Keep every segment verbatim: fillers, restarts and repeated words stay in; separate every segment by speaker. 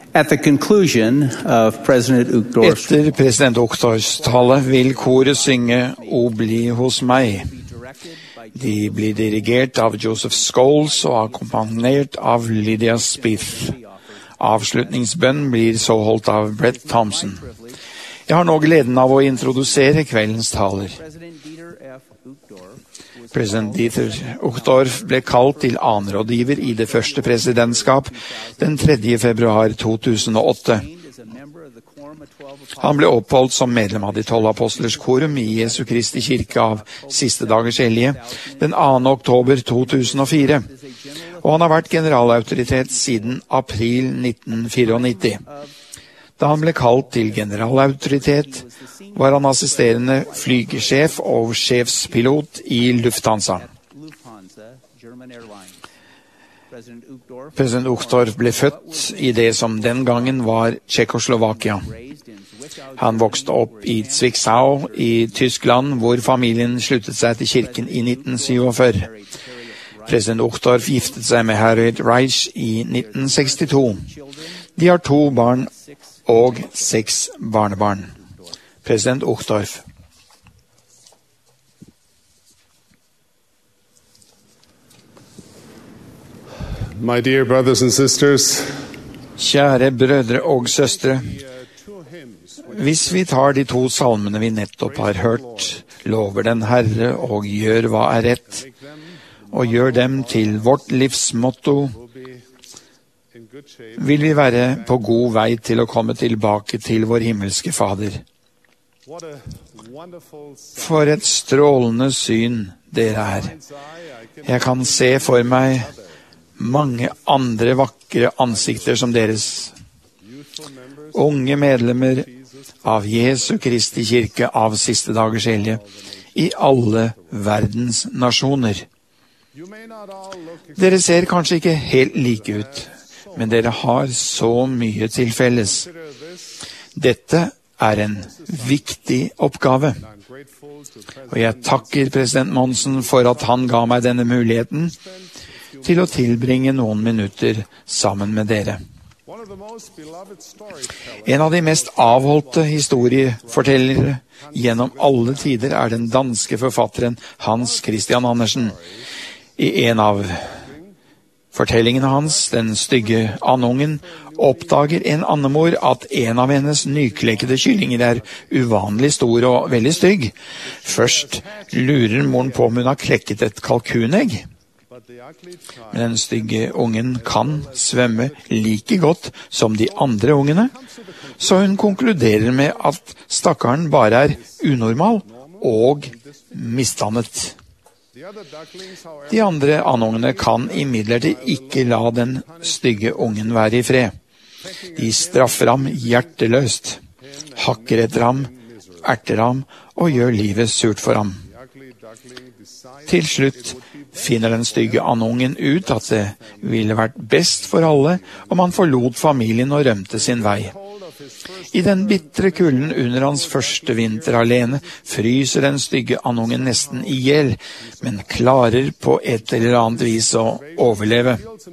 Speaker 1: At the conclusion of President Uchtdorf's
Speaker 2: Etter president Uchtdorfs tale vil koret synge «O bli hos meg». De blir dirigert av Joseph Scholes og akkompagnert av Lydia Spieth. Avslutningsbønn blir så holdt av Brett Thompson. Jeg har nå gleden av å introdusere kveldens taler. President Dieter Uchtdorf ble kalt til annenrådgiver i det første presidentskap den tredje februar to tusen og åtte. Han ble oppholdt som medlem av de tolv apostlers korum i Jesu Kristi kirke av Siste Dagers Hellige den andre oktober to tusen og fire, og han har vært generalautoritet siden april nitten nittifire. Da han ble kalt til generalautoritet, var han assisterende flygesjef og sjefspilot i Lufthansa. President Uchtdorf ble født i det som den gangen var Tsjekkoslovakia. Han vokste opp i Zwickau i Tyskland, hvor familien sluttet seg til kirken i nitten syttifire. President Uchtdorf giftet seg med Harriet Reich i nitten sekstito. De har to barn og seks barnebarn. President Uchtdorf.
Speaker 3: My dear brothers and sisters,
Speaker 2: Kjære brødre og søstre, hvis vi tar de to salmene vi nettopp har hørt, lover den Herre og gjør hva er rett, og gjør dem til vårt livsmotto, vil vi være på god vei til å komme tilbake til vår himmelske Fader. For et strålende syn dere er. Jeg kan se for meg mange andre vakre ansikter som deres. Unge medlemmer av Jesu Kristi kirke av Siste Dagers Hellige i alle verdens nasjoner. Dere ser kanskje ikke helt like ut, men dere har så mye til felles. Dette er en viktig oppgave. Og jeg takker president Monsen for at han ga meg denne muligheten til å tilbringe noen minutter sammen med dere. En av de mest avholdte historiefortellere gjennom alle tider er den danske forfatteren Hans Christian Andersen. I en av fortellingene hans, Den stygge andungen, oppdager en andemor at en av hennes nyklekkede kyllinger er uvanlig stor og veldig stygg. Først lurer moren på om hun har klekket et kalkunegg. Men den stygge ungen kan svømme like godt som de andre ungene, så hun konkluderer med at stakkaren bare er unormal og misdannet. De andre andungene kan imidlertid ikke la den stygge ungen være i fred. De straffer ham hjerteløst, hakker etter ham, erter ham og gjør livet surt for ham. Til slutt finner den stygge andungen ut at det ville vært best for alle om han forlot familien og rømte sin vei. I den bittre kulden under hans første vinter alene fryser den stygge andungen nesten i hjel, men klarer på et eller annet vis å overleve.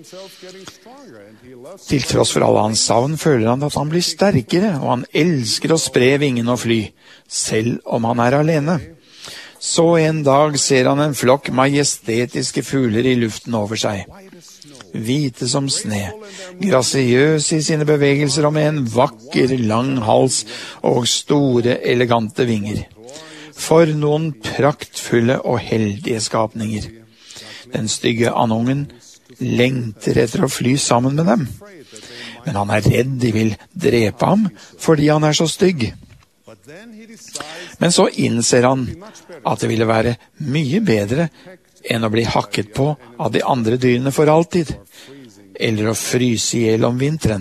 Speaker 2: Til tross for alle hans savn føler han at han blir sterkere, og han elsker å spre vingene og fly, selv om han er alene. Så en dag ser han en flokk majestetiske fugler i luften over seg. Hvite som sne, grasiøse i sine bevegelser og med en vakker, lang hals og store, elegante vinger. For noen praktfulle og heldige skapninger. Den stygge andungen lengter etter å fly sammen med dem. Men han er redd de vil drepe ham fordi han er så stygg. Men så innser han at det ville være mye bedre enn å bli hakket på av de andre dyrene for alltid, eller å fryse i hjel om vinteren.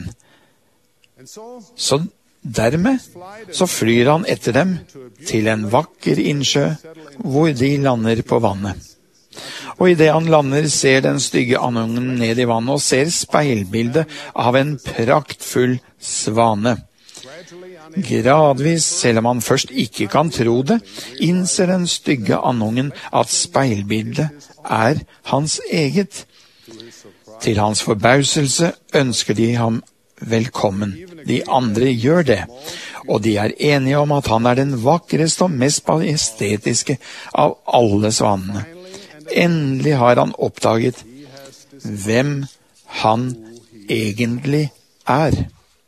Speaker 2: Så dermed så flyr han etter dem til en vakker innsjø, hvor de lander på vannet. Og i det han lander ser den stygge andungen ned i vannet og ser speilbildet av en praktfull svane. Gradvis, selv om han først ikke kan tro det, innser den stygge andungen at speilbildet er hans eget. Til hans forbauselse ønsker de ham velkommen. De andre gjør det, og de er enige om at han er den vakreste og mest majestetiske av alle svanene. Endelig har han oppdaget hvem han egentlig er.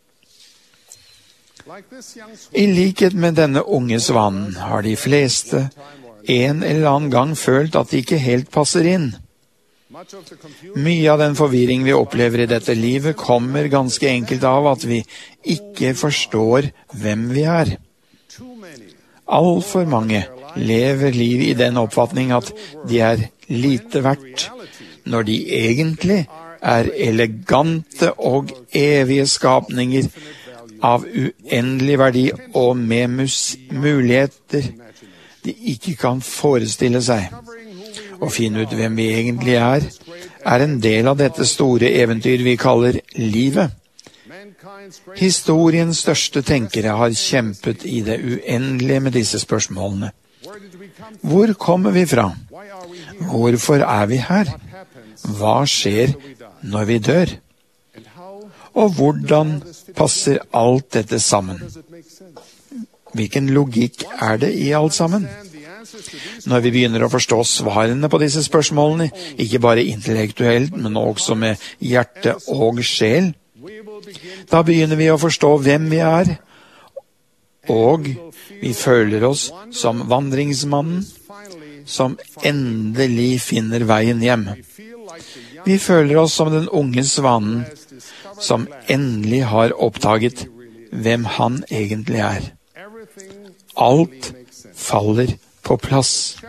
Speaker 2: I likhet med denne unge svanen har de fleste en eller annen gang følt at de ikke helt passer inn. Mye av den forvirring vi opplever i dette livet kommer ganske enkelt av at vi ikke forstår hvem vi er. Alt for mange lever liv i den oppfatning at de er lite verdt, når de egentlig er elegante og evige skapninger av uendelig verdi og med mus- muligheter de ikke kan forestille seg. Å finne ut hvem vi egentlig er, er en del av dette store eventyr vi kaller livet. Historiens største tenkere har kjempet i det uendelige med disse spørsmålene. Hvor kommer vi fra? Hvorfor er vi her? Hva skjer når vi dør? Og hvordan passer alt dette sammen? Hvilken logikk er det i alt sammen? Når vi begynner å forstå svarene på disse spørsmålene, ikke bare intellektuelt, men også med hjerte og sjel, da begynner vi å forstå hvem vi er, og vi føler oss som vandringsmannen, som endelig finner veien hjem. Vi føler oss som den unge svanen, som endelig har oppdaget hvem han egentlig er. Alt faller på plass.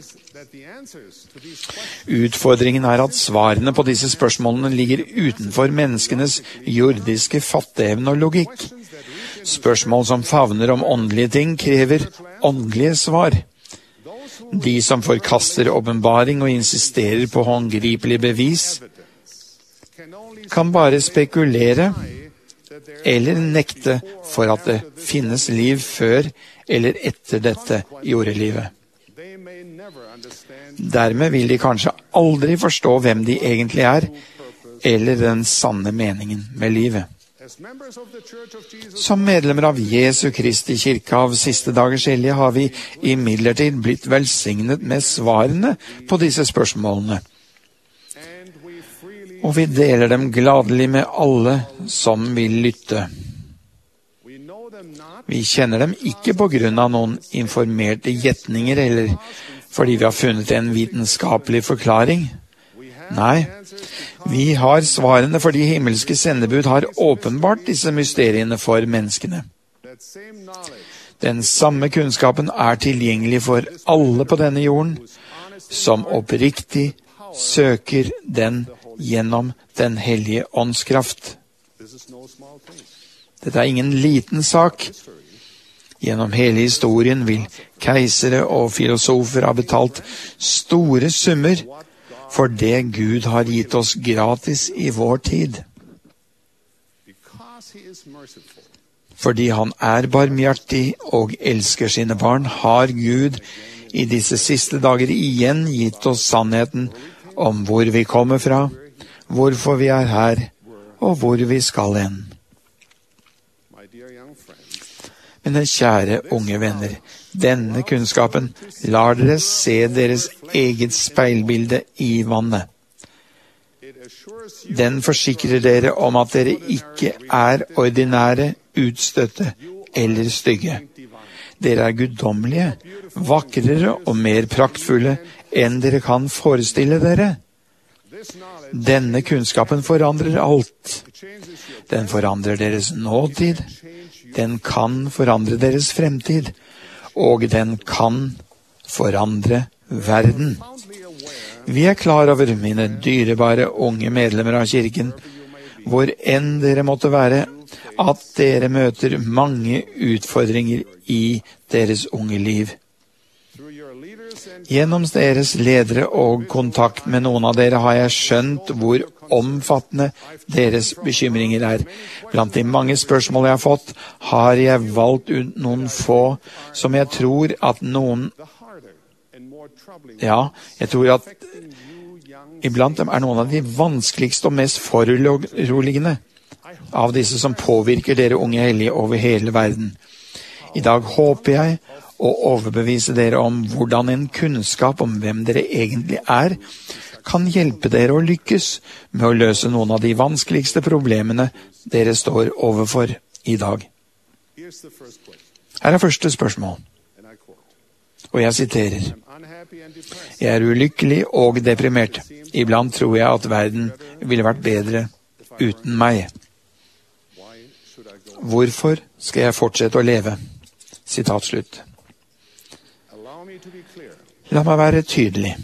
Speaker 2: Utfordringen er at svarene på disse spørsmålene ligger utenfor menneskenes jordiske fatteevne og logikk. Spørsmål som favner om åndelige ting krever åndelige svar. De som forkaster åpenbaring og insisterer på håndgripelig bevis, kan bare spekulere eller nekte for at det finnes liv før eller etter dette jordelivet. Dermed vil de kanskje aldri forstå hvem de egentlig er, eller den sanne meningen med livet. Som medlemmer av Jesu Kristi kirke av siste dagers hellige har vi imidlertid blitt velsignet med svarene på disse spørsmålene. Og vi deler dem gladelig med alle som vil lytte. Vi kjenner dem ikke på grunn av noen informerte gjetninger eller fordi vi har funnet en vitenskapelig forklaring. Nei, vi har svarene fordi himmelske sendebud har åpenbart disse mysteriene for menneskene. Den samme kunnskapen er tilgjengelig for alle på denne jorden, som oppriktig søker den gjennom den hellige åndskraft. Dette er ingen liten sak. Gjennom hele historien vil keisere og filosofer ha betalt store summer for det Gud har gitt oss gratis i vår tid. Fordi han er barmhjertig og elsker sine barn, har Gud i disse siste dager igjen gitt oss sannheten om hvor vi kommer fra, hvorfor vi er her, og hvor vi skal hen. Mine kjære unge venner, denne kunnskapen lar dere se deres eget speilbilde i vannet. Den forsikrer dere om at dere ikke er ordinære, utstøtte eller stygge. Dere er guddommelige, vakrere og mer praktfulle enn dere kan forestille dere. Denne kunnskapen forandrer alt. Den forandrer deres nåtid. Den kan forandre deres fremtid, og den kan forandre verden. Vi er klar over, mine dyrebare unge medlemmer av kirken, hvor enn dere måtte være, at dere møter mange utfordringer i deres unge liv. Gjennom deres ledere og kontakt med noen av dere har jeg skjønt hvor omfattende deres bekymringer er. Blant de mange spørsmål jeg har fått, har jeg valgt ut noen få som jeg tror at noen Ja, jeg tror at iblant dem er noen av de vanskeligste og mest foruroligende. av disse som påvirker dere unge hellige over hele verden. I dag håper jeg å overbevise dere om hvordan en kunnskap om hvem dere egentlig er, kan hjelpe dere å lykkes med å løse noen av de vanskeligste problemene dere står overfor i dag. Her er første spørsmål, og jeg siterer: Jeg er ulykkelig og deprimert. Iblant tror jeg at verden ville vært bedre uten meg. Hvorfor skal jeg fortsette å leve? Sitat slutt. La meg være tydelig.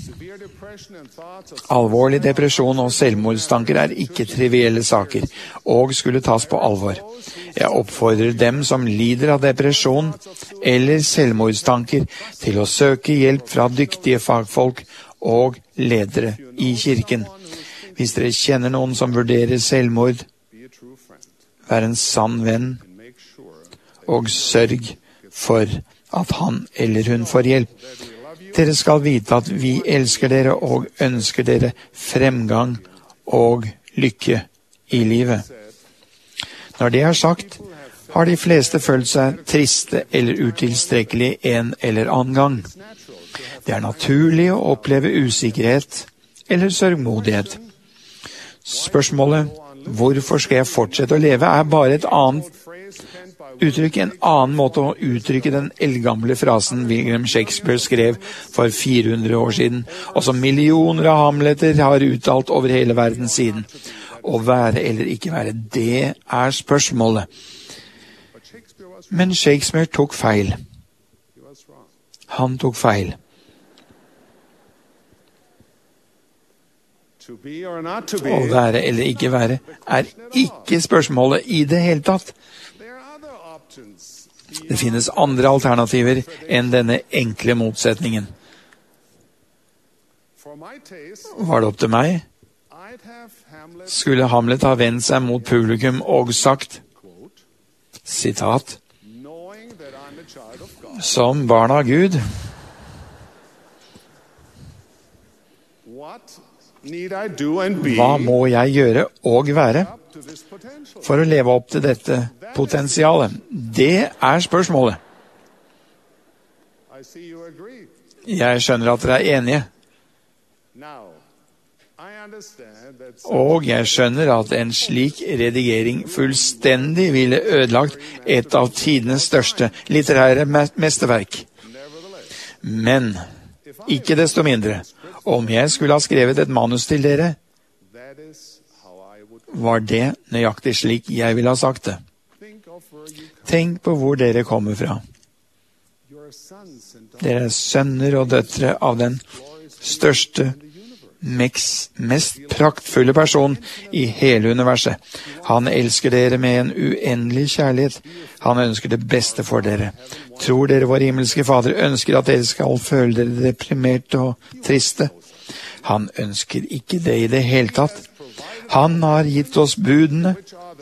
Speaker 2: Alvorlig depresjon og selvmordstanker er ikke trivielle saker, og skulle tas på alvor. Jeg oppfordrer dem som lider av depresjon eller selvmordstanker til å søke hjelp fra dyktige fagfolk og ledere i kirken. Hvis dere kjenner noen som vurderer selvmord, vær en sann venn, og sørg for at han eller hun får hjelp. Dere skal vite at vi elsker dere og ønsker dere fremgang og lykke i livet. Når det er sagt, har de fleste følt seg triste eller utilstrekkelig en eller annen gang. Det er naturlig å oppleve usikkerhet eller sørgmodighet. Spørsmålet, hvorfor skal jeg fortsette å leve, er bare et annet uttrykk, en annen måte å uttrykke den eldgamle frasen William Shakespeare skrev for fire hundre år siden, og som millioner av Hamleter har uttalt over hele verden siden. Å være eller ikke være, det er spørsmålet. Men Shakespeare tok feil. Han tok feil. Å være eller ikke være er ikke spørsmålet i det hele tatt. Det finnes andre alternativer enn denne enkle motsetningen. Var det opp til meg, skulle Hamlet ha vendt seg mot publikum og sagt, sitat, som barn av Gud, hva må jeg gjøre og være for å leve opp til dette potensialet? Det er spørsmålet. Jeg skjønner at dere er enige. Og jeg skjønner at en slik redigering fullstendig ville ødelagt et av tidenes største litterære mesterverk. Men ikke desto mindre, om jeg skulle ha skrevet et manus til dere, var det nøyaktig slik jeg ville ha sagt det. Tenk på hvor dere kommer fra. Dere er sønner og døtre av den største, mest praktfulle person i hele universet. Han elsker dere med en uendelig kjærlighet. Han ønsker det beste for dere. Tror dere vår himmelske Fader ønsker at dere skal føle dere deprimerte og triste? Han ønsker ikke det i det hele tatt. Han har gitt oss budene,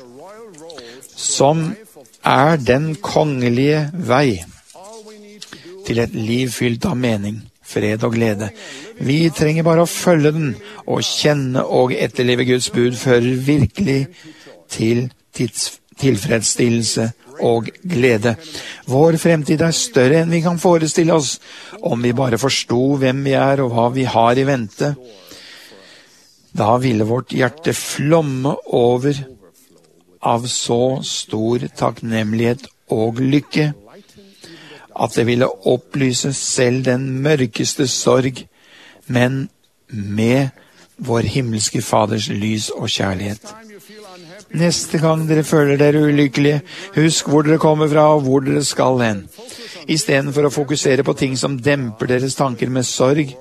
Speaker 2: som er den kongelige vei til et liv fylt av mening, fred og glede. Vi trenger bare å følge den, og kjenne og etterleve Guds bud fører virkelig til tids, tilfredsstillelse og glede. Vår fremtid er større enn vi kan forestille oss, om vi bare forsto hvem vi er og hva vi har i vente. Da ville vårt hjerte flomme over av så stor takknemlighet og lykke, at det ville opplyse selv den mørkeste sorg, men med vår himmelske Faders lys og kjærlighet. Neste gang dere føler dere ulykkelige, husk hvor dere kommer fra og hvor dere skal hen. I stedet for å fokusere på ting som demper deres tanker med sorg,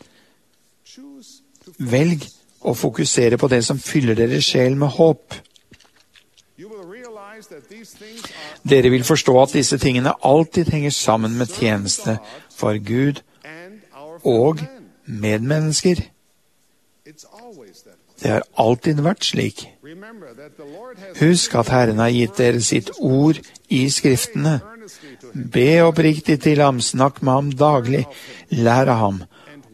Speaker 2: velg å fokusere på det som fyller deres sjel med håp. Dere vil forstå at disse tingene alltid henger sammen med tjeneste for Gud og medmennesker. Det har alltid vært slik. Husk at Herren har gitt dere sitt ord i skriftene. Be oppriktig til ham, snakk med ham daglig, lær av ham,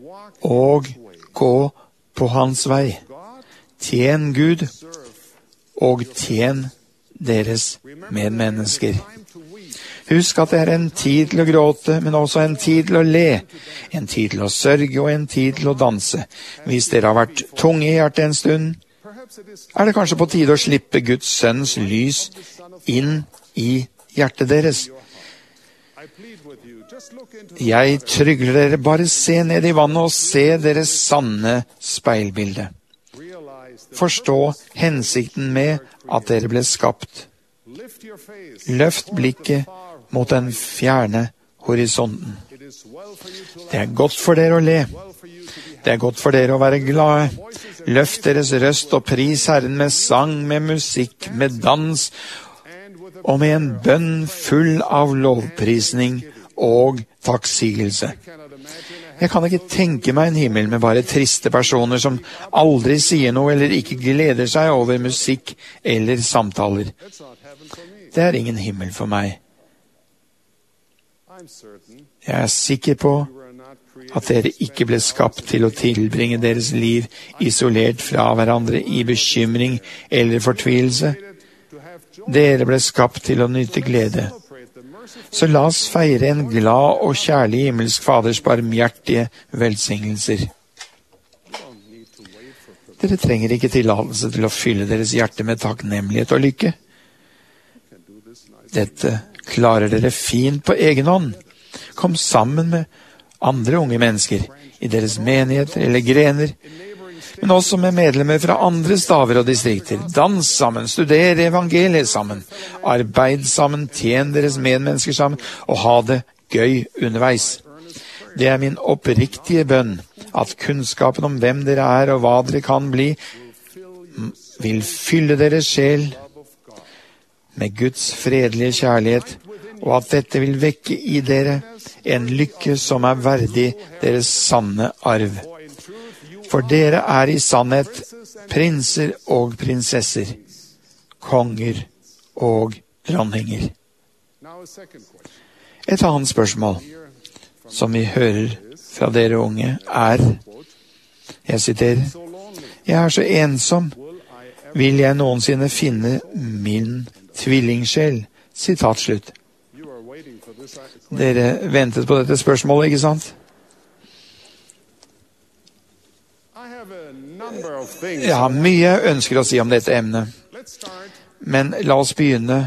Speaker 2: og gå på hans vei. Tjen Gud og tjen deres medmennesker. Husk at det er en tid til å gråte, men også en tid til å le, en tid til å sørge og en tid til å danse. Hvis dere har vært tunge i hjertet en stund, er det kanskje på tide å slippe Guds sønns lys inn i hjertet deres. Jeg trygler dere, bare se ned i vannet og se deres sanne speilbilde. Forstå hensikten med at dere ble skapt. Løft blikket mot den fjerne horisonten. Det er godt for dere å le. Det er godt for dere å være glade. Løft deres røst og pris Herren med sang, med musikk, med dans og med en bønn full av lovprisning og takksigelse. Jeg kan ikke tenke meg en himmel med bare triste personer som aldri sier noe eller ikke gleder seg over musikk eller samtaler. Det er ingen himmel for meg. Jeg er sikker på at dere ikke ble skapt til å tilbringe deres liv isolert fra hverandre i bekymring eller fortvilelse. Dere ble skapt til å nyte glede. Så la oss feire en glad og kjærlig himmelsk Faders barmhjertige velsignelser. Dere trenger ikke tillatelse til å fylle deres hjerte med takknemlighet og lykke. Dette klarer dere fint på egen hånd. Kom sammen med andre unge mennesker i deres menigheter eller grener, men også med medlemmer fra andre staver og distrikter. Dans sammen, studere evangeliet sammen, arbeid sammen, tjen deres medmennesker sammen, og ha det gøy underveis. Det er min oppriktige bønn at kunnskapen om hvem dere er og hva dere kan bli, vil fylle deres sjel med Guds fredelige kjærlighet, og at dette vil vekke i dere en lykke som er verdig deres sanne arv. For dere er i sannhet prinser og prinsesser, konger og dronninger. Et annet spørsmål som vi hører fra dere unge er, jeg siterer, «Jeg er så ensom, vil jeg noensinne finne min tvillingsjel?» Sitat slutt. Dere ventet på dette spørsmålet, ikke sant? Jeg har mye jeg ønsker å si om dette emnet, men la oss begynne.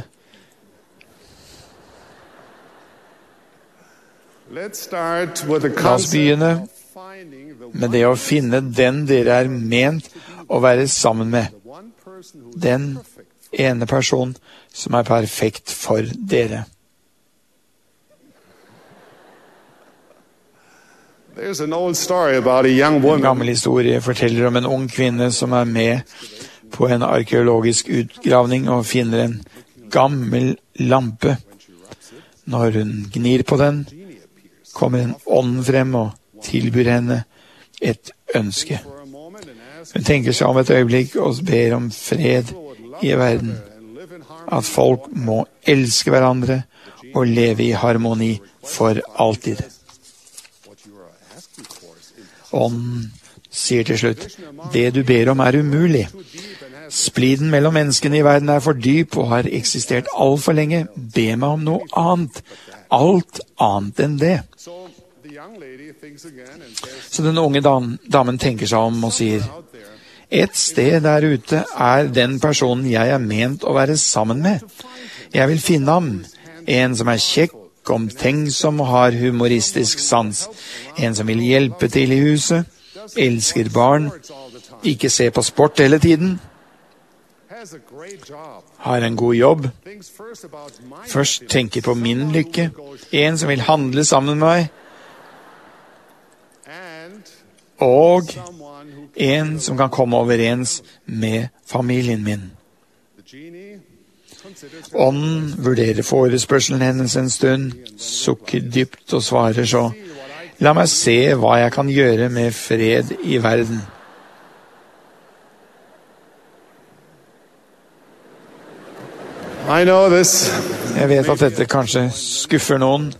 Speaker 2: La oss begynne med det å finne den dere er ment å være sammen med. Den ene person som er perfekt for dere. En gammel historie forteller om en ung kvinne som er med på en arkeologisk utgravning og finner en gammel lampe. Når hun gnir på den, kommer en ånd frem og tilbyr henne et ønske. Hun tenker seg om et øyeblikk og ber om fred i verden. At folk må elske hverandre og leve i harmoni for alltid. Ånden sier til slutt, det du ber om er umulig. Spliden mellom menneskene i verden er for dyp og har eksistert alt for lenge. Be meg om noe annet. Alt annet enn det. Så den unge damen tenker seg om og sier, et sted der ute er den personen jeg er ment å være sammen med. Jeg vil finne ham. En som er kjekk, omtenksom og har humoristisk sans. En som vil hjelpe til i huset, elsker barn, ikke ser på sport hele tiden, har en god jobb, først tenker på min lykke, en som vil handle sammen med meg, og en som kan komme overens med familien min. Ånden vurderer forespørselen hennes en stund, sukker dypt og svarer så, la meg se hva jeg kan gjøre med fred i verden. Jeg vet at dette kanskje skuffer noen,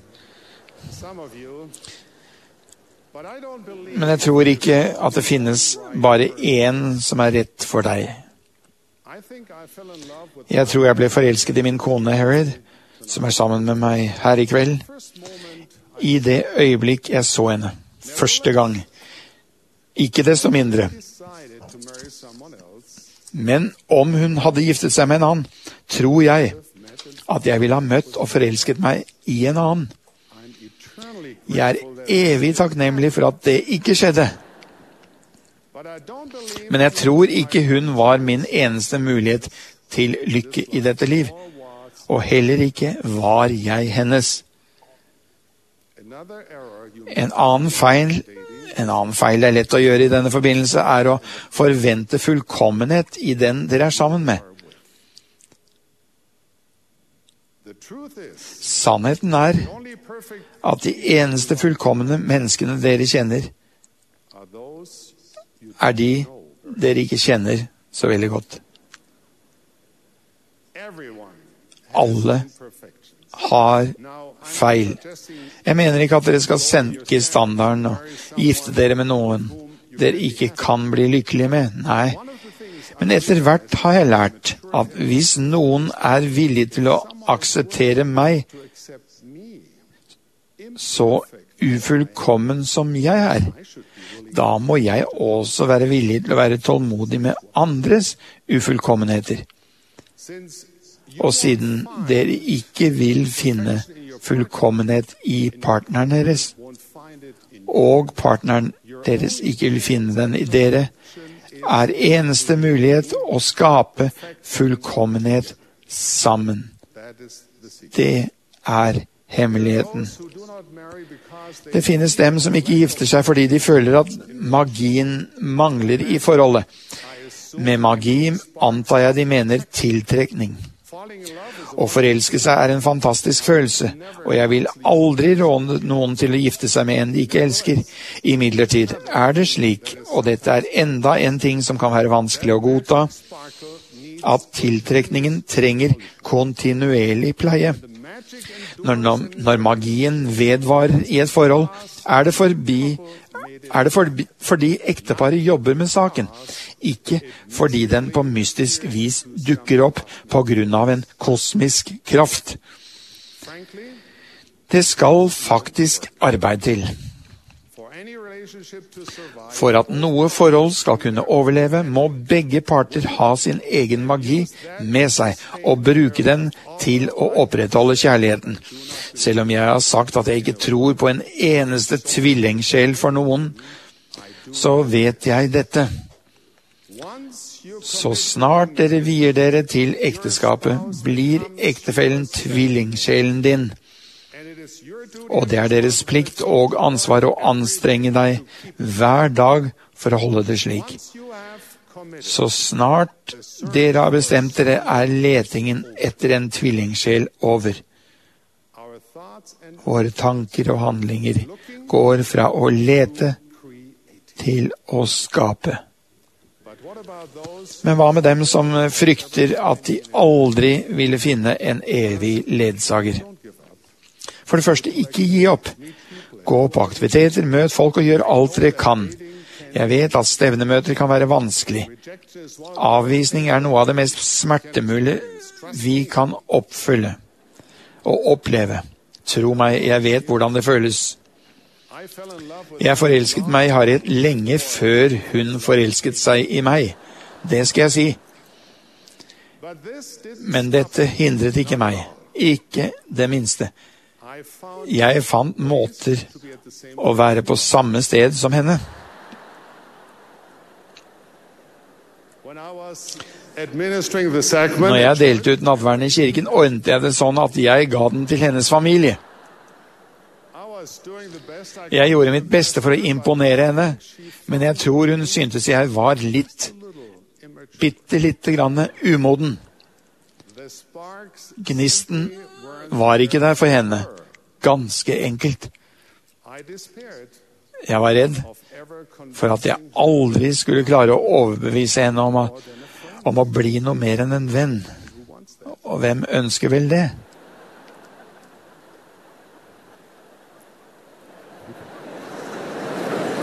Speaker 2: men jeg tror ikke at det finnes bare én som er rett for deg. Jeg tror jeg ble forelsket i min kone Harriet, som er sammen med meg her i kveld, i det øyeblikk jeg så henne, første gang. Ikke desto mindre. Men om hun hadde giftet seg med en annen, tror jeg at jeg ville ha møtt og forelsket meg i en annen. Jeg er evig takknemlig for at det ikke skjedde. Men jeg tror ikke hun var min eneste mulighet til lykke i dette liv, og heller ikke var jeg hennes. En annen feil, en annen feil det er lett å gjøre i denne forbindelse, er å forvente fullkommenhet i den dere er sammen med. Sannheten er at de eneste fullkomne menneskene dere kjenner, er de dere ikke kjenner så veldig godt. Alle har feil. Jeg mener ikke at dere skal senke standarden og gifte dere med noen dere ikke kan bli lykkelige med. Nei. Men etter hvert har jeg lært at hvis noen er villig til å akseptere meg, så ufullkommen som jeg er, da må jeg også være villig til å være tålmodig med andres ufullkommenheter. Og siden dere ikke vil finne fullkommenhet i partneren deres, og partneren deres ikke vil finne den i dere, er eneste mulighet å skape fullkommenhet sammen. Det er hemmeligheten. Det finnes dem som ikke gifter seg fordi de føler at magien mangler i forholdet. Med magi antar jeg de mener tiltrekning. Å forelske seg er en fantastisk følelse, og jeg vil aldri råde noen til å gifte seg med en de ikke elsker. Imidlertid er det slik, og dette er enda en ting som kan være vanskelig å godta, at tiltrekningen trenger kontinuerlig pleie. Når, når magien vedvarer i et forhold, er det forbi er det forbi, fordi ekteparet jobber med saken, ikke fordi den på mystisk vis dukker opp på grunn av en kosmisk kraft. Det skal faktisk arbeid til. For at noe forhold skal kunne overleve, må begge parter ha sin egen magi med seg og bruke den til å opprettholde kjærligheten. Selv om jeg har sagt at jeg ikke tror på en eneste tvillingsjel for noen, så vet jeg dette. Så snart dere vier dere til ekteskapet, blir ektefellen tvillingsjelen din. Og det er deres plikt og ansvar å anstrenge deg hver dag for å holde det slik. Så snart dere har bestemt dere, er letingen etter en tvillingsjel over. Våre tanker og handlinger går fra å lete til å skape. Men hva med dem som frykter at de aldri ville finne en evig ledsager? For det første, ikke gi opp. Gå på aktiviteter, møt folk og gjør alt dere kan. Jeg vet at stevnemøter kan være vanskelig. Avvisning er noe av det mest smertemulige vi kan oppfylle og oppleve. Tro meg, jeg vet hvordan det føles. Jeg forelsket meg i Harriet lenge før hun forelsket seg i meg. Det skal jeg si. Men dette hindret ikke meg. Ikke det minste. Jeg fant måter å være på samme sted som henne. Når jeg delte ut nattverden i kirken, ordnet jeg det sånn at jeg ga den til hennes familie. Jeg gjorde mitt beste for å imponere henne, men jeg tror hun syntes jeg var litt, bitte lite grann umoden. Gnisten var ikke der for henne. Ganske enkelt. Jeg var redd for at jeg aldri skulle klare å overbevise henne om å, om å bli noe mer enn en venn. Og hvem ønsker vel det?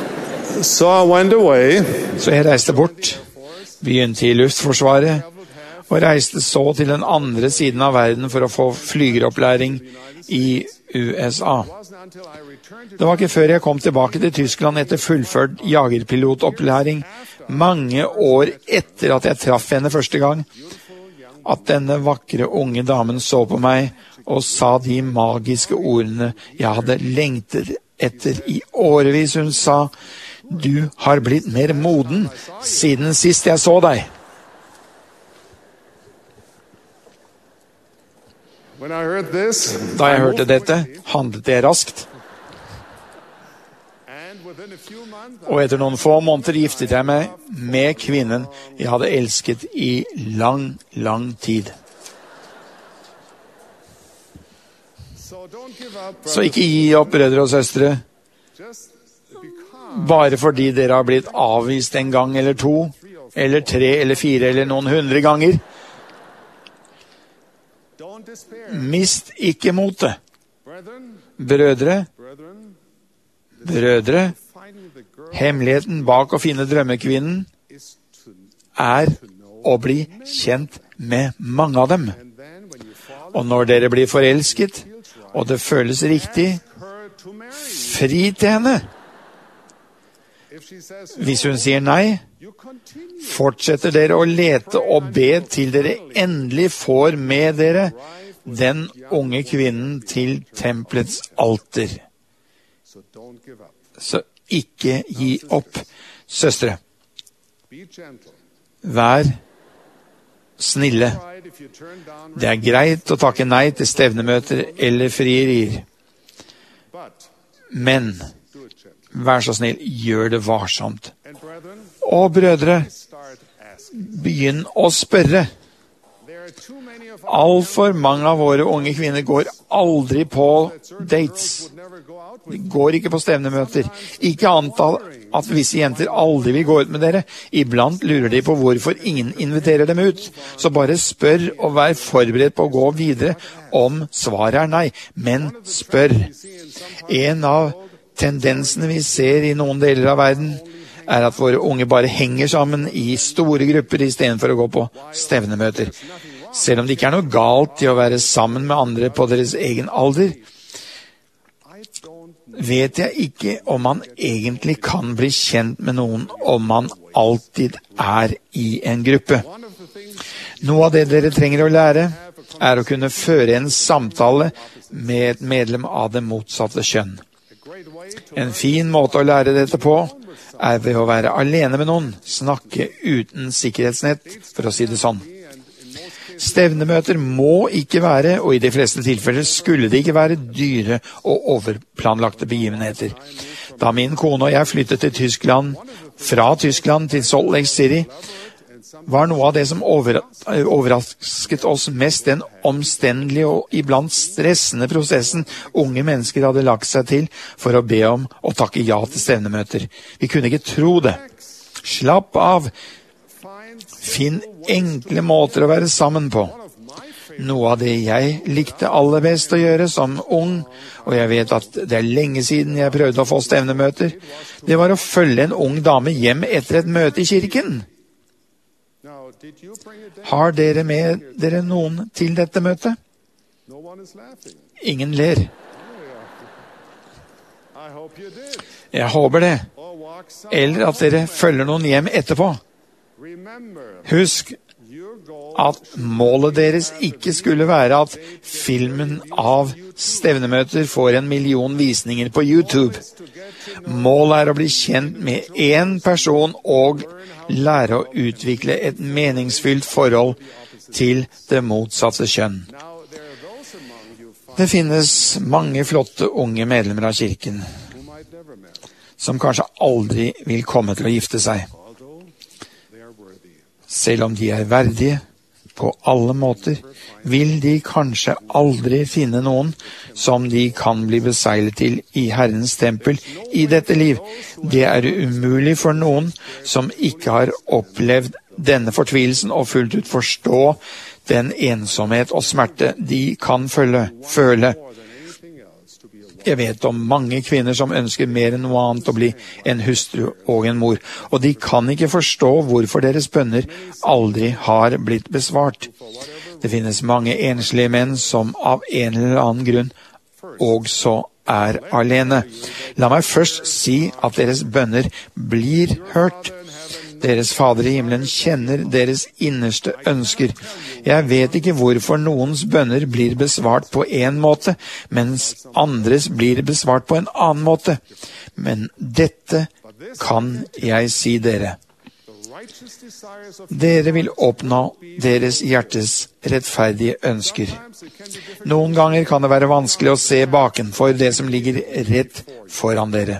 Speaker 3: So I went away.
Speaker 2: Så jeg reiste bort, begynte i Luftforsvaret og reiste så til den andre siden av verden for å få flygeropplæring i U S A. Det var ikke før jeg kom tilbake til Tyskland etter fullført jagerpilotopplæring, mange år etter at jeg traff henne første gang, at denne vakre unge damen så på meg og sa de magiske ordene jeg hadde lengtet etter i årevis. Hun sa, «Du har blitt mer moden siden sist jeg så deg.» Da jeg hørte dette, handlet jeg raskt. Og etter noen få måneder giftet jeg meg med kvinnen jeg hadde elsket i lang, lang tid. Så ikke gi opp, brødre og søstre, bare fordi dere har blitt avvist en gang eller to, eller tre eller fire eller noen hundre ganger. Mist ikke motet. Brødre, brødre, hemmeligheten bak å finne drømmekvinnen er å bli kjent med mange av dem. Og når dere blir forelsket, og det føles riktig, fri til henne. Hvis hun sier nei, fortsetter dere å lete og be til dere endelig får med dere den unge kvinnen til tempelets alter. Så ikke gi opp, søstre. Vær snille. Det er greit å takke nei til stevnemøter eller frierier. Men vær så snill, gjør det varsomt. Og brødre, begynn å spørre. Alt for mange av våre unge kvinner går aldri på dates. De går ikke på stevnemøter. Ikke antall at visse jenter aldri vil gå ut med dere. Iblant lurer de på hvorfor ingen inviterer dem ut. Så bare spør og vær forberedt på å gå videre om svaret er nei. Men spør. En av tendensene vi ser i noen deler av verden er at våre unge bare henger sammen i store grupper i stedet for å gå på stevnemøter. Selv om det ikke er noe galt i å være sammen med andre på deres egen alder, vet jeg ikke om man egentlig kan bli kjent med noen om man alltid er i en gruppe. Noe av det dere trenger å lære er å kunne føre en samtale med et medlem av det motsatte kjønn. En fin måte å lære dette på er ved å være alene med noen, snakke uten sikkerhetsnett, for å si det sånn. Stevnemøter må ikke være, og i de fleste tilfeller skulle det ikke være, dyre og overplanlagte begivenheter. Da min kone og jeg flyttet til Tyskland, fra Tyskland til Salt Lake City, var noe av det som over, overrasket oss mest den omstendelige og iblant stressende prosessen unge mennesker hadde lagt seg til for å be om å takke ja til stevnemøter. Vi kunne ikke tro det. Slapp av. Finn enkle måter å være sammen på. Noe av det jeg likte aller best å gjøre som ung, og jeg vet at det er lenge siden jeg prøvde å få stevnemøter, det var å følge en ung dame hjem etter et møte i kirken. Har dere med dere noen til dette møtet? Ingen ler. Jeg håper det. Eller at dere følger noen hjem etterpå. Husk at målet deres ikke skulle være at filmen av stevnemøter får en million visninger på YouTube. Målet er å bli kjent med én person og lære å utvikle et meningsfylt forhold til det motsatte kjønn. Det finnes mange flotte unge medlemmer av kirken som kanskje aldri vil komme til å gifte seg. Selv om de er verdige på alle måter, vil de kanskje aldri finne noen som de kan bli beseglet til i Herrens tempel i dette liv. Det er umulig for noen som ikke har opplevd denne fortvilelsen og fullt ut forstå den ensomhet og smerte de kan føle. føle. Jeg vet om mange kvinner som ønsker mer enn noe annet å bli en hustru og en mor, og de kan ikke forstå hvorfor deres bønner aldri har blitt besvart. Det finnes mange enslige menn som av en eller annen grunn også er alene. La meg først si at deres bønner blir hørt. Deres Fader i himmelen kjenner deres innerste ønsker. Jeg vet ikke hvorfor noens bønner blir besvart på en måte, mens andres blir besvart på en annen måte. Men dette kan jeg si dere. Dere vil oppnå deres hjertes rettferdige ønsker. Noen ganger kan det være vanskelig å se bakenfor det som ligger rett foran dere.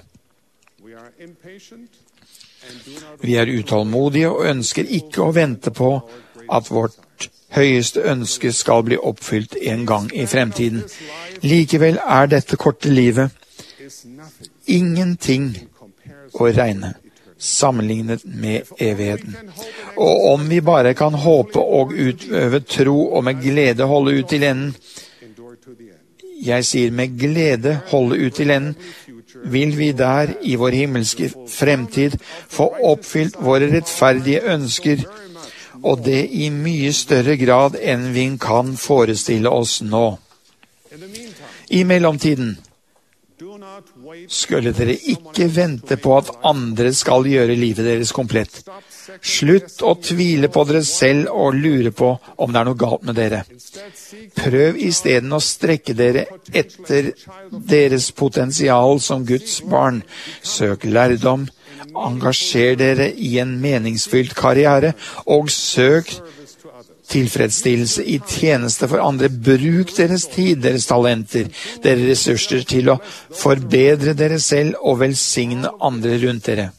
Speaker 2: Vi er utålmodige og ønsker ikke å vente på at vårt høyeste ønske skal bli oppfylt en gang i fremtiden. Likevel er dette korte livet ingenting å regne sammenlignet med evigheten. Og om vi bare kan håpe og utøve tro og med glede holde ut til enden, jeg sier med glede holde ut til enden, vil vi der i vår himmelske fremtid få oppfylt våre rettferdige ønsker, og det i mye større grad enn vi kan forestille oss nå. I mellomtiden skulle dere ikke vente på at andre skal gjøre livet deres komplett. Slutt å tvile på dere selv og lure på om det er noe galt med dere. Prøv i stedet å strekke dere etter deres potensial som Guds barn. Søk lærdom, engasjer dere i en meningsfylt karriere, og søk tilfredsstillelse i tjeneste for andre. Bruk deres tid, deres talenter, deres ressurser til å forbedre dere selv og velsigne andre rundt dere.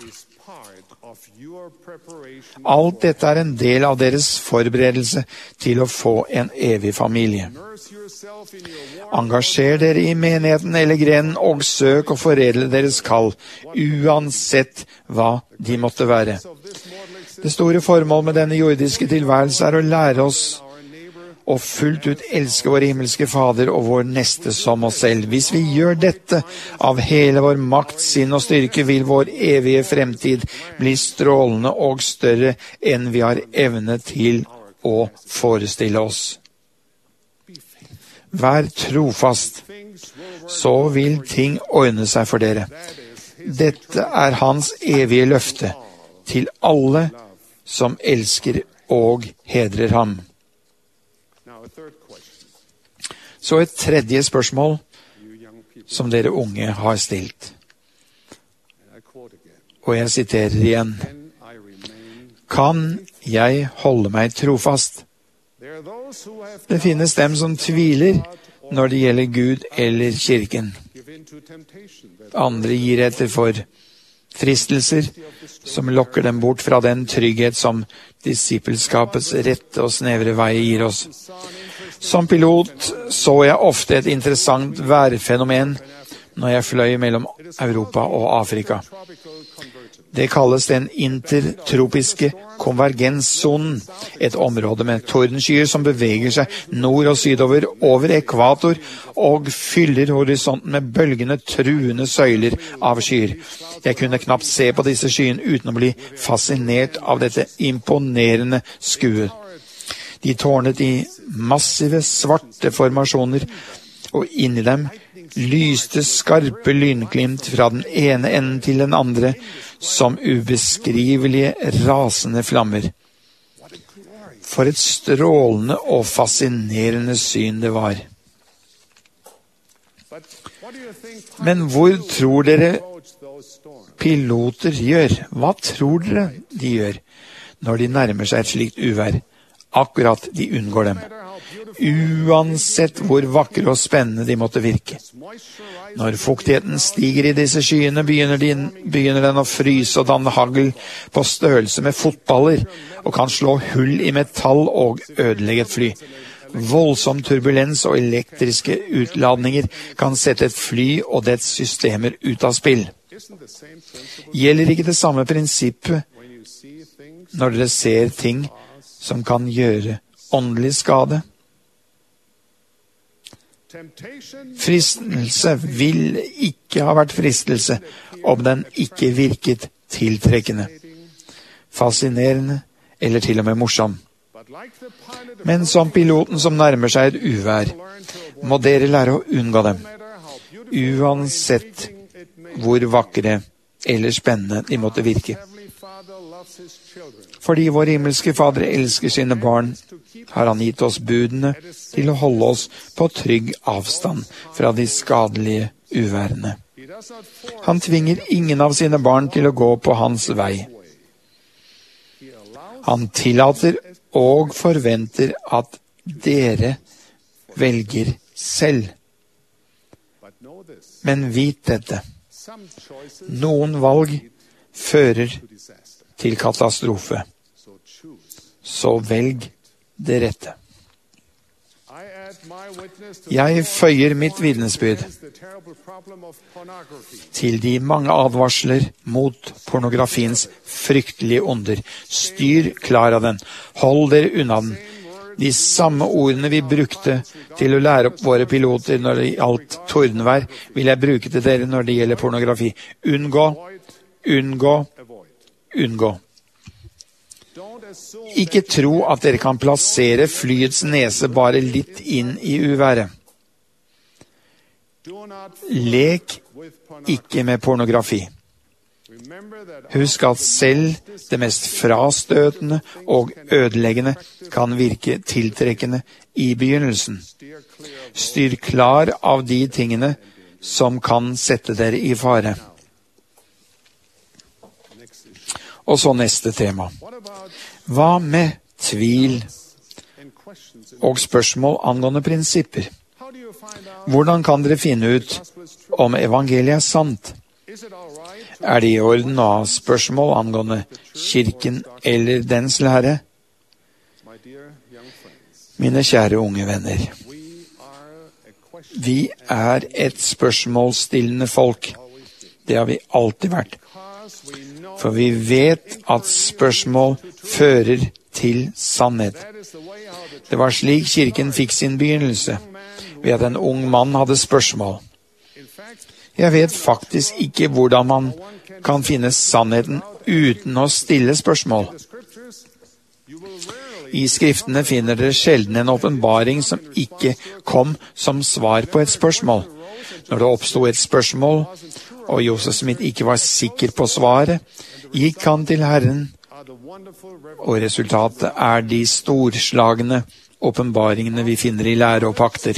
Speaker 2: Alt dette er en del av deres forberedelse til å få en evig familie. Engasjer dere i menigheten eller grenen og søk å foredle deres kall, uansett hva de måtte være. Det store formål med denne jordiske tilværelse er å lære oss å fullt ut elske vår himmelske Fader og vår neste som oss selv. Hvis vi gjør dette av hele vår makt, sinn og styrke, vil vår evige fremtid bli strålende og større enn vi har evne til å forestille oss. Vær trofast, så vil ting ordne seg for dere. Dette er hans evige løfte til alle som elsker og hedrer ham. Så et tredje spørsmål som dere unge har stilt. Og jeg siterer igjen. Kan jeg holde meg trofast? Det finnes dem som tviler når det gjelder Gud eller kirken. Andre gir etter for fristelser som lokker dem bort fra den trygghet som disippelskapets rette og snevre vei gir oss. Som pilot så jeg ofte et interessant værfenomen når jeg fløy mellom Europa og Afrika. Det kalles den intertropiske konvergenssonen, et område med tordenskyer som beveger seg nord og sydover over ekvator og fyller horisonten med bølgende, truende søyler av skyer. Jeg kunne knapt se på disse skyene uten å bli fascinert av dette imponerende skuet. De tårnet i massive svarte formasjoner, og inni dem lyste skarpe lynglimt fra den ene enden til den andre, som ubeskrivelige rasende flammer. For et strålende og fascinerende syn det var. Men hvor tror dere piloter gjør? Hva tror dere de gjør når de nærmer seg et slikt uvær? Akkurat de unngår dem, uansett hvor vakre og spennende de måtte virke. Når fuktigheten stiger i disse skyene, begynner, de, begynner den å fryse og danne hagl på størrelse med fotballer, og kan slå hull i metall og ødelegge et fly. Voldsom turbulens og elektriske utladninger kan sette et fly og dets systemer ut av spill. Gjelder ikke det samme prinsippet når dere ser ting som kan gjøre åndelig skade? Fristelse vil ikke ha vært fristelse om den ikke virket tiltrekkende, fascinerende eller til og med morsom. Men som piloten som nærmer seg et uvær, må dere lære å unngå dem, uansett hvor vakre eller spennende de måtte virke. Fordi vår himmelske Fader elsker sine barn, har han gitt oss budene til å holde oss på trygg avstand fra de skadelige uværene. Han tvinger ingen av sine barn til å gå på hans vei. Han tillater og forventer at dere velger selv. Men vit dette. Noen valg fører til katastrofe. Så velg det rette. Jeg føyer mitt vitnesbyrd til de mange advarsler mot pornografiens fryktelige onder. Styr klar av den. Hold dere unna den. De samme ordene vi brukte til å lære opp våre piloter når det gjaldt tordenvær, vil jeg bruke til dere når det gjelder pornografi. Unngå, unngå, unngå. Ikke tro at dere kan plassere flyets nese bare litt inn i uværet. Lek ikke med pornografi. Husk at selv det mest frastøtende og ødeleggende kan virke tiltrekkende i begynnelsen. Styr klar av de tingene som kan sette dere i fare. Og så neste tema. Hva med tvil og spørsmål angående prinsipper? Hvordan kan dere finne ut om evangeliet er sant? Er det i orden å ha spørsmål angående kirken eller dens lære? Mine kjære unge venner, vi er et spørsmålsstillende folk. Det har vi alltid vært. For vi vet at spørsmål fører til sannhet. Det var slik kirken fikk sin begynnelse, ved at en ung mann hadde spørsmål. Jeg vet faktisk ikke hvordan man kan finne sannheten uten å stille spørsmål. I skriftene finner dere sjelden en åpenbaring som ikke kom som svar på et spørsmål. Når det oppstod et spørsmål, og Joseph Smith ikke var sikker på svaret, gikk han til Herren, og resultatet er de storslagne åpenbaringene vi finner i lære og pakter.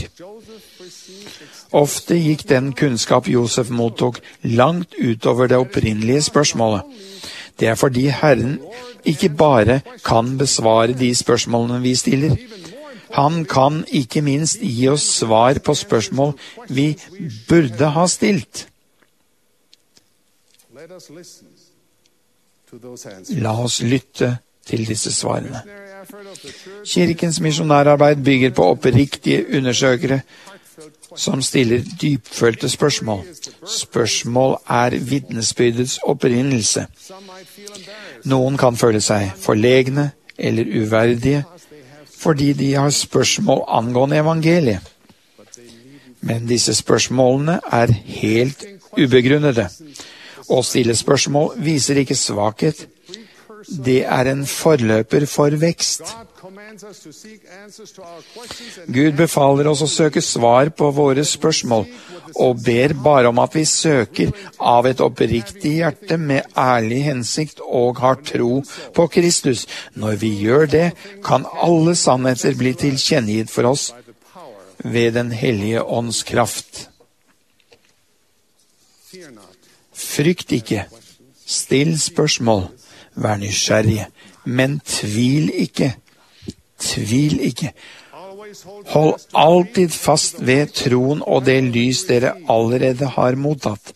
Speaker 2: Ofte gikk den kunnskap Josef mottok langt utover det opprinnelige spørsmålet. Det er fordi Herren ikke bare kan besvare de spørsmålene vi stiller. Han kan ikke minst gi oss svar på spørsmål vi burde ha stilt. La oss lytte til disse svarene. Kirkens misjonærarbeid bygger på oppriktige undersøkere som stiller dypfølte spørsmål. Spørsmål er vitnesbyrdets opprinnelse. Noen kan føle seg forlegne eller uverdige fordi de har spørsmål angående evangeliet. Men disse spørsmålene er helt ubegrunnede. Å stille spørsmål viser ikke svakhet. Det er en forløper for vekst. Gud befaler oss å søke svar på våre spørsmål, og ber bare om at vi søker av et oppriktig hjerte med ærlig hensikt og har tro på Kristus. Når vi gjør det, kan alle sannheter bli tilkjennegitt for oss ved den hellige ånds kraft. Frykt ikke, still spørsmål, vær nysgjerrig, men tvil ikke. Tvil ikke. Hold alltid fast ved troen og det lys dere allerede har mottatt.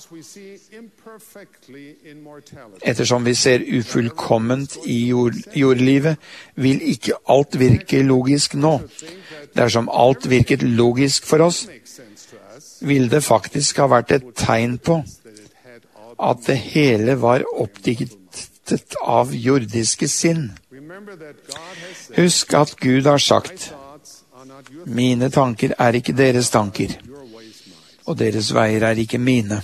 Speaker 2: Ettersom vi ser ufullkomment i jord, jordlivet, vil ikke alt virke logisk nå. Dersom alt virket logisk for oss, ville det faktisk ha vært et tegn på at det hele var oppdiktet av jordiske sinn. Husk at Gud har sagt, Mine tanker er ikke deres tanker, og deres veier er ikke mine.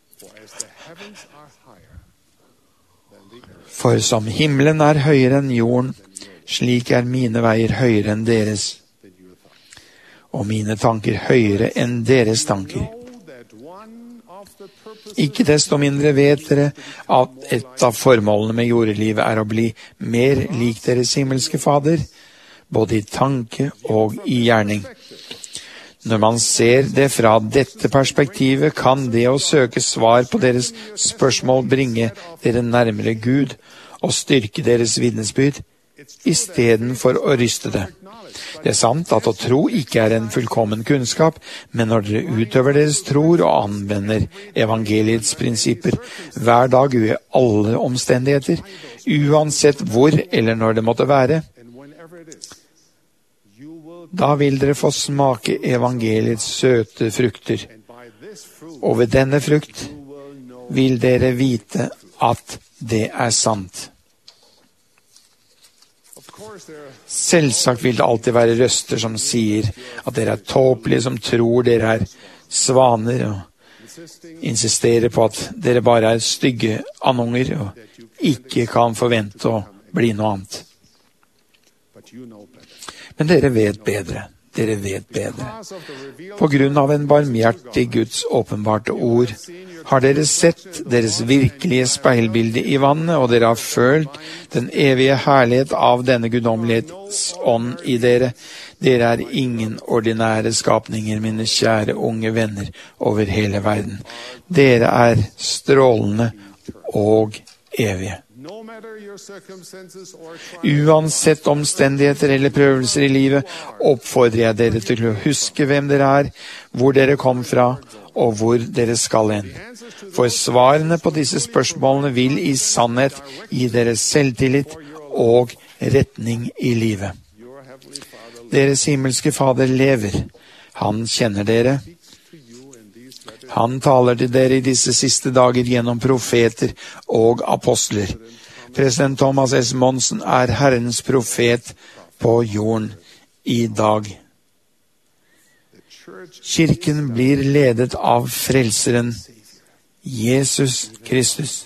Speaker 2: For som himmelen er høyere enn jorden, slik er mine veier høyere enn deres, og mine tanker høyere enn deres tanker. Ikke desto mindre vet dere at et av formålene med jordelivet er å bli mer lik deres himmelske Fader, både i tanke og i gjerning. Når man ser det fra dette perspektivet, kan det å søke svar på deres spørsmål bringe dere nærmere Gud og styrke deres vitnesbyrd, i stedet for å ryste det. Det er sant at å tro ikke er en fullkommen kunnskap, men når dere utøver deres tror og anvender evangeliets prinsipper hver dag i alle omstendigheter, uansett hvor eller når det måtte være, da vil dere få smake evangeliets søte frukter. Og ved denne frukt vil dere vite at det er sant. Selvsagt vil det alltid være røster som sier at dere er tåpelige, som tror dere er svaner, og insisterer på at dere bare er stygge andunger og ikke kan forvente å bli noe annet. Men dere vet bedre. Dere vet bedre. På grunn av en barmhjertig Guds åpenbarte ord har dere sett deres virkelige speilbilde i vannet, og dere har følt den evige herlighet av denne guddommelighets ånd i dere. Dere er ingen ordinære skapninger, mine kjære unge venner over hele verden. Dere er strålende og evige. Uansett omstendigheter eller prøvelser i livet, oppfordrer jeg dere til å huske hvem dere er, hvor dere kom fra, og hvor dere skal hen. For svarene på disse spørsmålene vil i sannhet gi dere selvtillit og retning i livet. Deres himmelske Fader lever. Han kjenner dere. Han taler til dere i disse siste dager gjennom profeter og apostler. President Thomas S. Monsen er Herrens profet på jorden i dag. Kirken blir ledet av Frelseren, Jesus Kristus.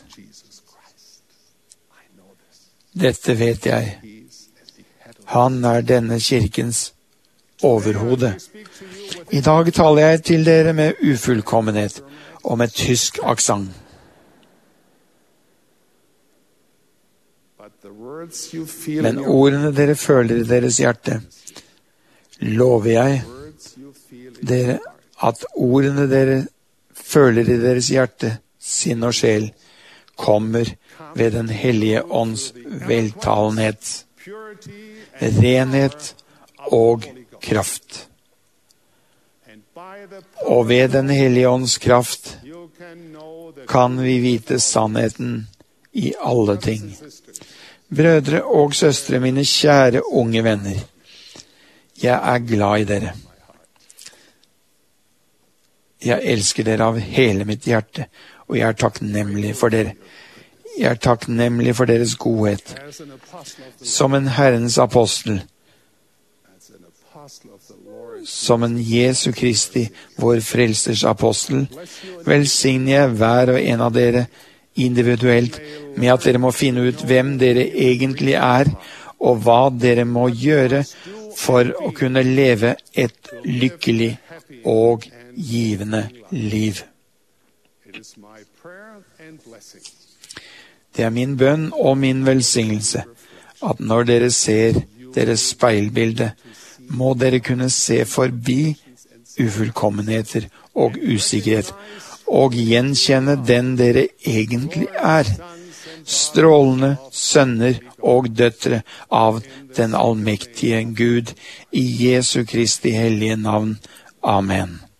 Speaker 2: Dette vet jeg. Han er denne kirkens overhode. I dag taler jeg til dere med ufullkommenhet og med tysk aksent. Men ordene dere føler i deres hjerte, lover jeg dere at ordene dere føler i deres hjerte, sinn og sjel, kommer ved den hellige ånds veltalenhet, renhet og kraft. Og ved den hellige ånds kraft kan vi vite sannheten i alle ting. Brødre og søstre, mine kjære unge venner, jeg er glad i dere. Jeg elsker dere av hele mitt hjerte, og jeg er takknemlig for dere. Jeg er takknemlig for deres godhet. Som en Herrens apostel, som en Jesu Kristi, vår frelsers apostel, velsigner jeg hver og en av dere individuelt med at dere må finne ut hvem dere egentlig er, og hva dere må gjøre for å kunne leve et lykkelig og givende liv. Det er min bønn og min velsignelse at når dere ser deres speilbilde, må dere kunne se forbi ufullkommenheter og usikkerhet, og gjenkjenne den dere egentlig er. Strålende sønner og døtre av den allmektige Gud, i Jesu Kristi hellige navn. Amen.